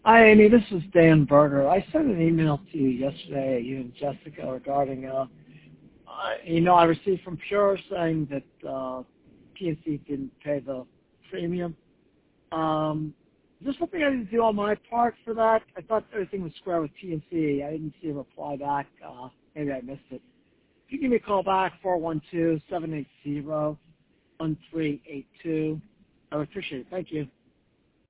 Hi, Amy. This is Dan Berger. I sent an email to you yesterday, you and Jessica, regarding I received from Pure saying that PNC didn't pay the premium. Is there something I need to do on my part for that? I thought everything was square with PNC. I didn't see a reply back. Maybe I missed it. If you give me a call back, 412-780-1382, I would appreciate it. Thank you.